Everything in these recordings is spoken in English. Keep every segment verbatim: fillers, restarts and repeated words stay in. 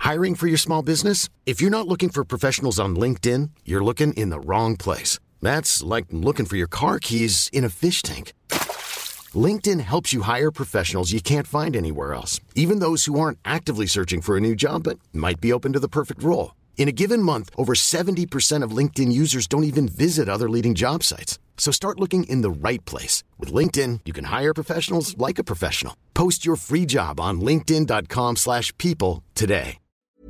Hiring for your small business? If you're not looking for professionals on LinkedIn, you're looking in the wrong place. That's like looking for your car keys in a fish tank. LinkedIn helps you hire professionals you can't find anywhere else, even those who aren't actively searching for a new job but might be open to the perfect role. In a given month, over seventy percent of LinkedIn users don't even visit other leading job sites. So start looking in the right place. With LinkedIn, you can hire professionals like a professional. Post your free job on linkedin.com slash people today.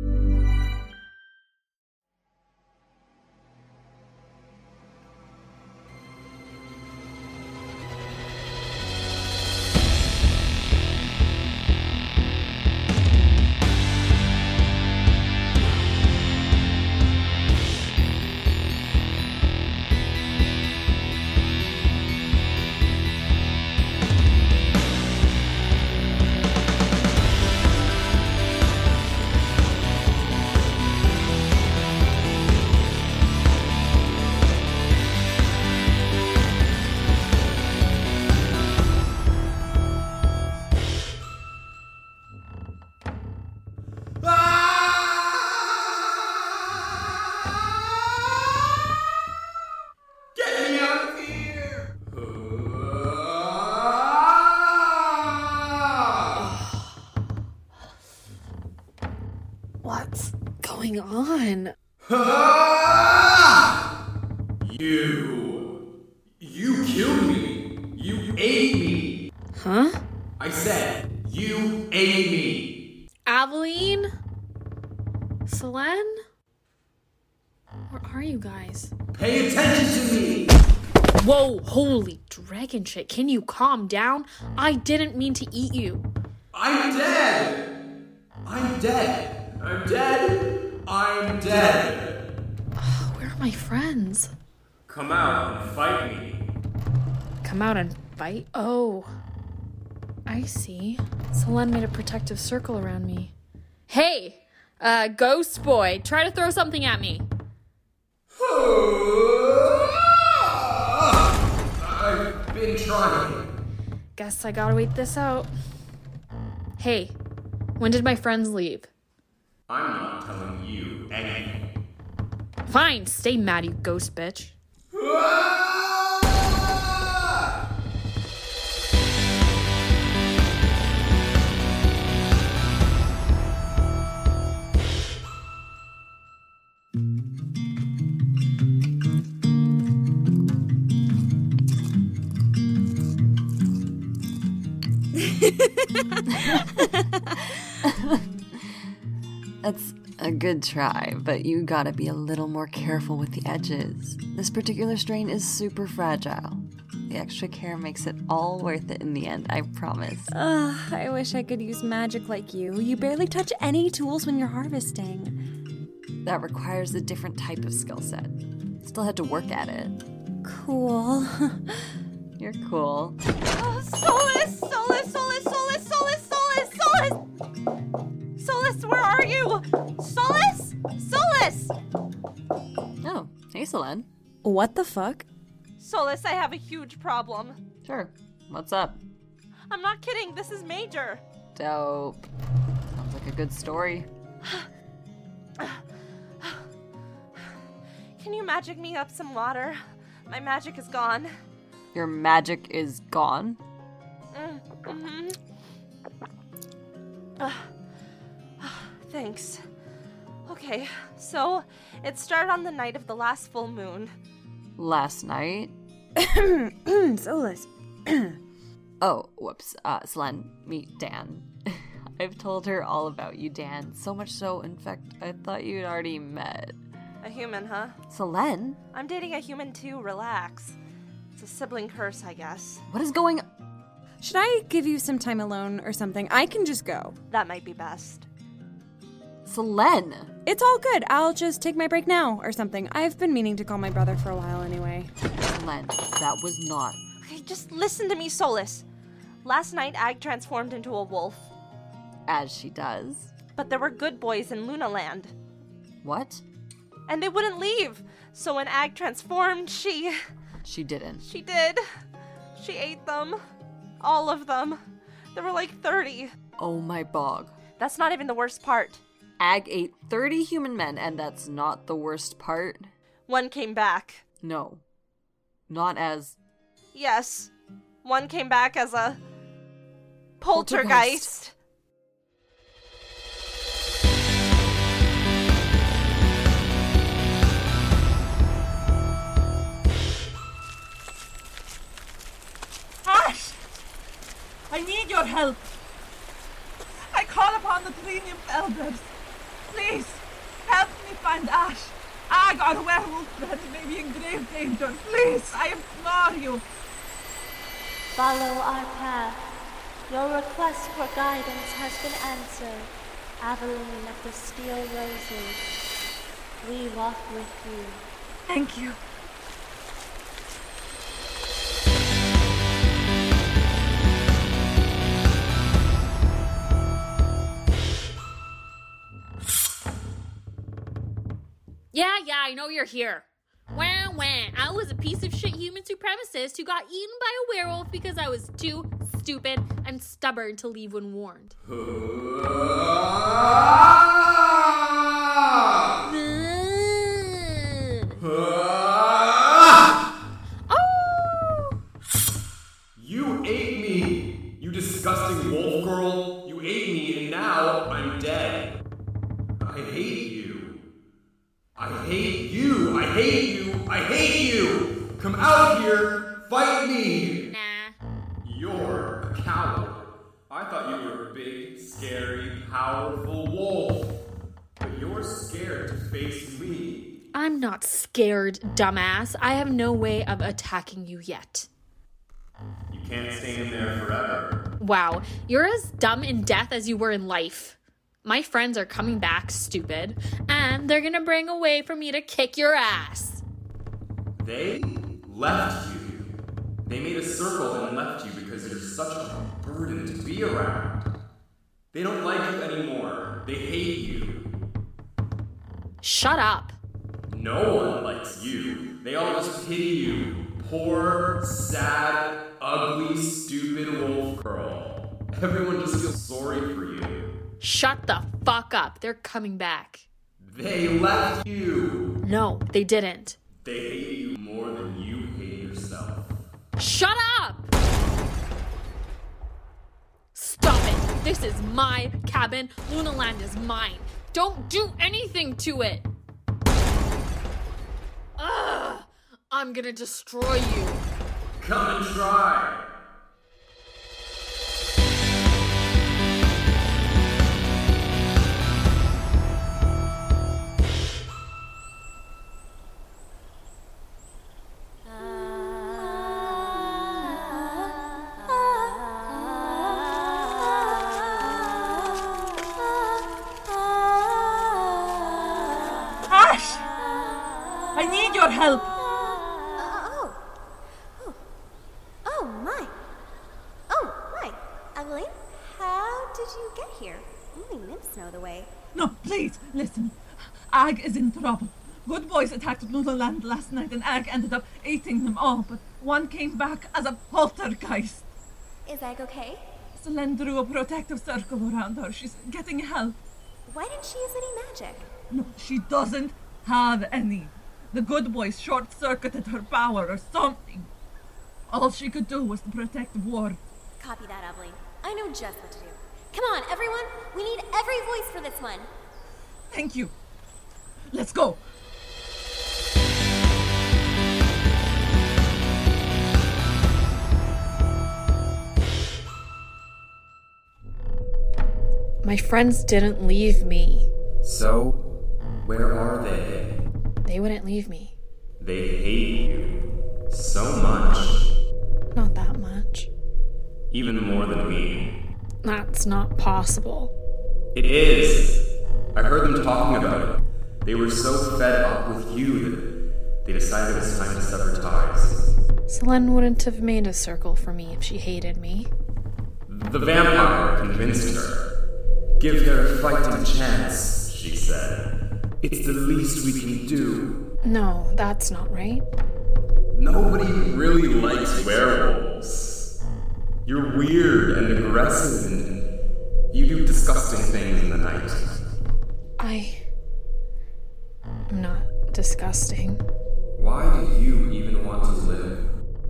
What's going on? You. You killed me. You ate me. Huh? I said, you ate me. Aveline? Selene? Where are you guys? Pay attention to me. Whoa, holy dragon shit. Can you calm down? I didn't mean to eat you. I'm dead. I'm dead. I'm dead. I'm dead. Where are my friends? Come out and fight me. Come out and fight? Oh. I see. Selene made a protective circle around me. Hey! Uh, ghost boy, try to throw something at me. I've been trying. Guess I gotta wait this out. Hey, when did my friends leave? I'm not telling you anything. Fine, stay mad, you ghost bitch. That's a good try, but you gotta be a little more careful with the edges. This particular strain is super fragile. The extra care makes it all worth it in the end, I promise. Ugh, I wish I could use magic like you. You barely touch any tools when you're harvesting. That requires a different type of skill set. Still had to work at it. Cool. You're cool. Oh, Solas! Solas! Solas! Solas! Solas! Solas! Solas! Solas, where are you? Solas! Solas! Oh, hey, Selene. What the fuck? Solas, I have a huge problem. Sure. What's up? I'm not kidding. This is major. Dope. Sounds like a good story. Can you magic me up some water? My magic is gone. Your magic is gone? Mm, mm-hmm. Uh, thanks. Okay, so it started on the night of the last full moon. Last night? Solas. Oh, whoops. Uh, Selene, meet Dan. I've told her all about you, Dan. So much so, in fact, I thought you'd already met. A human, huh? Selene? I'm dating a human too, relax. It's a sibling curse, I guess. What is going on? Should I give you some time alone or something? I can just go. That might be best. Selene! It's all good. I'll just take my break now or something. I've been meaning to call my brother for a while anyway. Selene, that was not... Okay, just listen to me, Solas. Last night, Ag transformed into a wolf. As she does. But there were good boys in Lunaland. What? And they wouldn't leave. So when Ag transformed, she... She didn't. She did. She ate them. All of them. There were like thirty. Oh my bog. That's not even the worst part. Ag ate thirty human men, and that's not the worst part. One came back. No. Not as... Yes. One came back as a... Poltergeist. poltergeist. Ash! I need your help. I call upon the three nymph elders. Please, help me find Ash. Ag, our werewolf friend, may be in grave danger. Please, I implore you. Follow our path. Your request for guidance has been answered. Aveline of the Steel Roses. We walk with you. Thank you. Yeah, yeah, I know you're here. Wah, wah. I was a piece of shit human supremacist who got eaten by a werewolf because I was too stupid and stubborn to leave when warned. Oh! You ate me, you disgusting wolf girl. You ate me and now I'm dead. I hate you. I hate you! I hate you! I hate you! Come out here! Fight me! Nah. You're a coward. I thought you were a big, scary, powerful wolf. But you're scared to face me. I'm not scared, dumbass. I have no way of attacking you yet. You can't stay in there forever. Wow, you're as dumb in death as you were in life. My friends are coming back, stupid, and they're gonna bring a way for me to kick your ass. They left you. They made a circle and left you because you're such a burden to be around. They don't like you anymore. They hate you. Shut up. No one likes you. They all just pity you. Poor, sad, ugly, stupid wolf girl. Everyone just feels sorry for you. Shut the fuck up. They're coming back. They left you. No, they didn't. They hate you more than you hate yourself. Shut up! Stop it. This is my cabin. Lunaland is mine. Don't do anything to it. Ugh! I'm gonna destroy you. Come and try. I need your help. Uh, oh. Oh. Oh, my. Oh, my. Aveline, how did you get here? Only nymphs know the way. No, please, listen. Ag is in trouble. Good boys attacked Lunaland last night and Ag ended up eating them all, but one came back as a poltergeist. Is Ag okay? Selene drew a protective circle around her. She's getting help. Why didn't she use any magic? No, she doesn't have any. The good boys short-circuited her power or something. All she could do was the protective ward. Copy that, Aveline. I know just what to do. Come on, everyone. We need every voice for this one. Thank you. Let's go. My friends didn't leave me. So, where are they? They wouldn't leave me. They hate you so much. Not that much. Even more than me. That's not possible. It is. I heard them talking about it. They were so fed up with you that they decided it was time to sever ties. Selene wouldn't have made a circle for me if she hated me. The vampire convinced her. Give her a fighting chance, she said. It's the least we can do. No, that's not right. Nobody really likes werewolves. You're weird and aggressive and you do disgusting things in the night. I... I'm not disgusting. Why do you even want to live?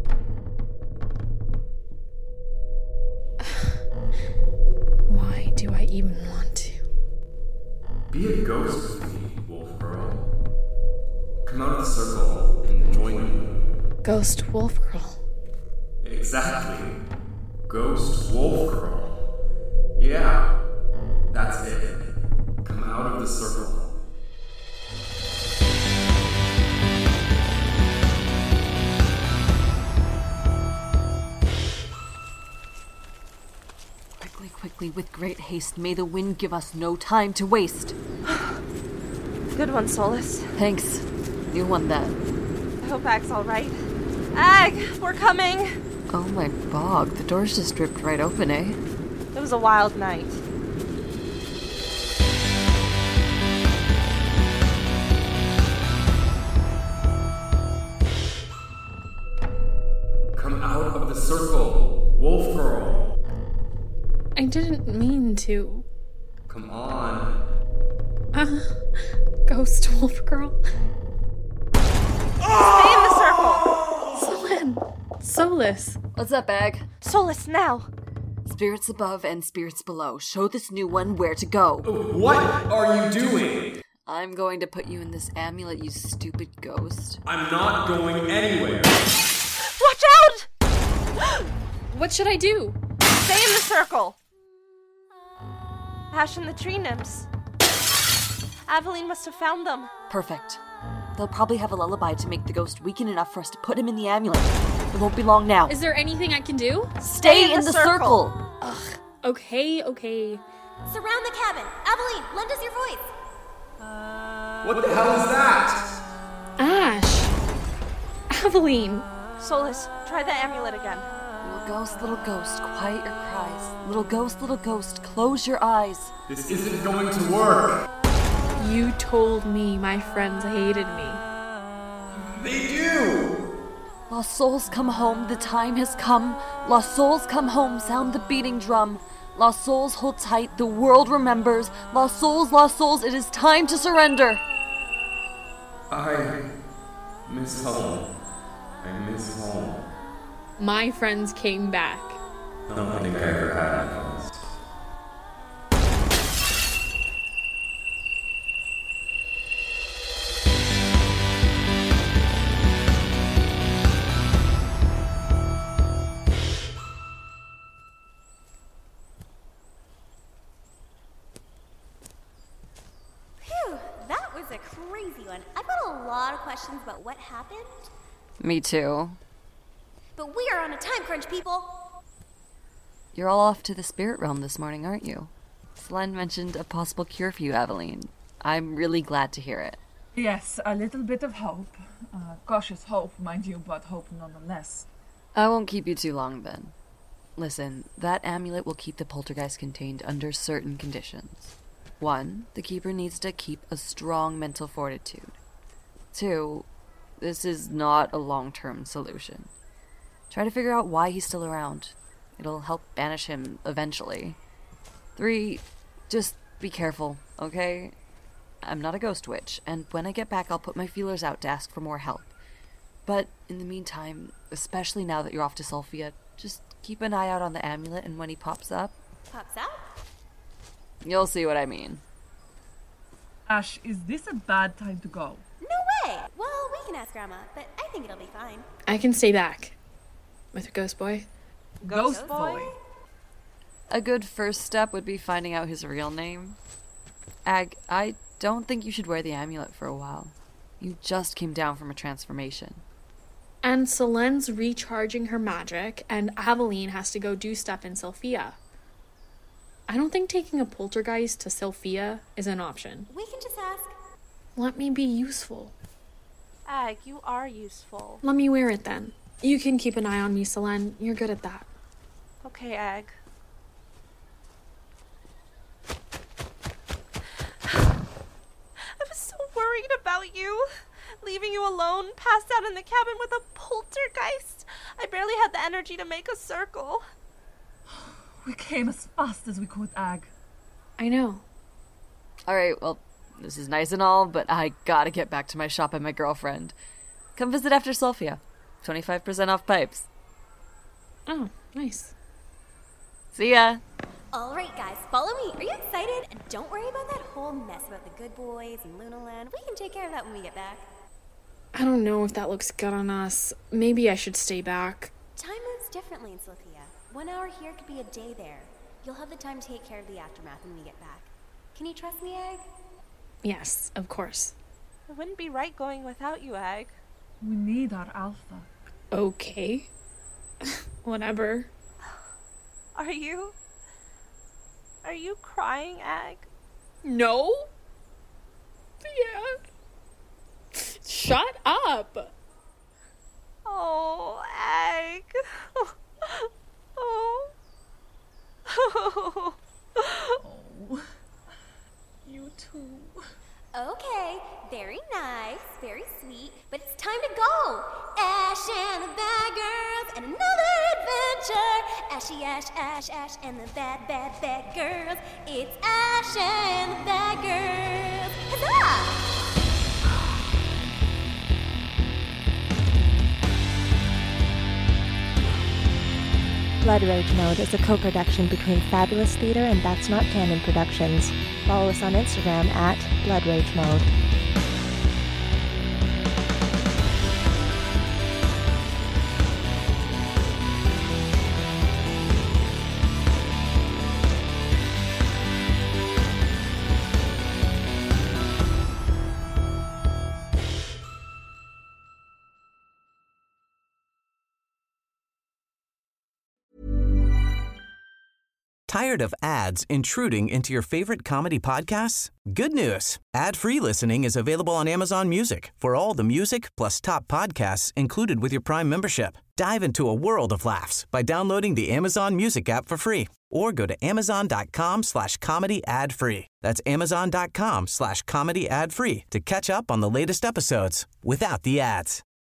Why do I even want to? Be a ghost with me, Wolf Girl. Come out of the circle and join me. Ghost Wolf Girl. Exactly. Ghost Wolf Girl. Yeah, that's it. Come out of the circle. Quickly, quickly, with great haste, may the wind give us no time to waste. Good one, Solus. Thanks. You won that. I hope Ag's alright. Ag, we're coming! Oh my bog, the doors just ripped right open, eh? It was a wild night. Come out of the circle, Wolf Girl. I didn't mean to. Come on. Uh, Ghost Wolf Girl. Stay in the circle! Solen. Solus. What's up, Ag? Solus, now! Spirits above and spirits below, show this new one where to go. What are you doing? I'm going to put you in this amulet, you stupid ghost. I'm not going anywhere. Watch out! What should I do? Stay in the circle! Ash and the tree nymphs. Aveline must have found them. Perfect. They'll probably have a lullaby to make the ghost weaken enough for us to put him in the amulet. It won't be long now. Is there anything I can do? Stay in, in the, the circle. circle! Ugh. Okay, okay. Surround the cabin. Aveline, lend us your voice. What the hell is that? Ash. Aveline. Solus, try the amulet again. Little ghost, little ghost, quiet your cries. Little ghost, little ghost, close your eyes. This isn't going to work. You told me my friends hated me. They do! Lost souls come home, the time has come. Lost souls come home, sound the beating drum. Lost souls hold tight, the world remembers. Lost souls, lost souls, it is time to surrender. I miss home. I miss home. My friends came back. I don't think I ever had any friends. Crazy one. I've got a lot of questions about what happened. Me too. But we are on a time crunch, people. You're all off to the spirit realm this morning, aren't you? Selene mentioned a possible cure for you, Aveline. I'm really glad to hear it. Yes, a little bit of hope. Uh, cautious hope, mind you, but hope nonetheless. I won't keep you too long, then. Listen, that amulet will keep the poltergeist contained under certain conditions. One, the keeper needs to keep a strong mental fortitude. Two, this is not a long-term solution. Try to figure out why he's still around. It'll help banish him eventually. Three, just be careful, okay? I'm not a ghost witch, and when I get back I'll put my feelers out to ask for more help. But in the meantime, especially now that you're off to Sulfia, just keep an eye out on the amulet, and when he pops up... Pops out? You'll see what I mean. Ash, is this a bad time to go? No way! Well, we can ask Grandma, but I think it'll be fine. I can stay back. With Ghost Boy. Ghost, Ghost Boy? A good first step would be finding out his real name. Ag, I don't think you should wear the amulet for a while. You just came down from a transformation. And Selene's recharging her magic, and Aveline has to go do stuff in Sulfia. I don't think taking a poltergeist to Sulfia is an option. We can just ask. Let me be useful. Ag, you are useful. Let me wear it then. You can keep an eye on me, Selene. You're good at that. Okay, Ag. I was so worried about you. Leaving you alone, passed out in the cabin with a poltergeist. I barely had the energy to make a circle. We came as fast as we could, Ag. I know. Alright, well, This is nice and all, but I gotta get back to my shop and my girlfriend. Come visit after Sulfia. twenty-five percent off pipes. Oh, nice. See ya. All right, guys, follow me. Are you excited? And don't worry about that whole mess about the good boys and Luna Land. We can take care of that when we get back. I don't know if that looks good on us. Maybe I should stay back. Time moves differently in Sylphia. One hour here could be a day there. You'll have the time to take care of the aftermath when we get back. Can you trust me, Egg? Yes, of course. It wouldn't be right going without you, Egg. We need our alpha. Okay. Whatever. Are you... Are you crying, Egg? No? Yeah. Shut up! Oh, Egg. Oh. Oh. You too. Okay, very nice, very sweet, but it's time to go! Ash and the Bad Girls and another adventure! Ashy, Ash, Ash, Ash and the Bad, Bad, Bad Girls. It's Ash and the Bad Girls. Huzzah! Blood Rage Mode is a co-production between Fabulous Theater and That's Not Canon Productions. Follow us on Instagram at Blood Rage Mode. Tired of ads intruding into your favorite comedy podcasts? Good news. Ad-free listening is available on Amazon Music for all the music plus top podcasts included with your Prime membership. Dive into a world of laughs by downloading the Amazon Music app for free or go to amazon.com slash comedy ad free. That's amazon.com slash comedy ad free to catch up on the latest episodes without the ads.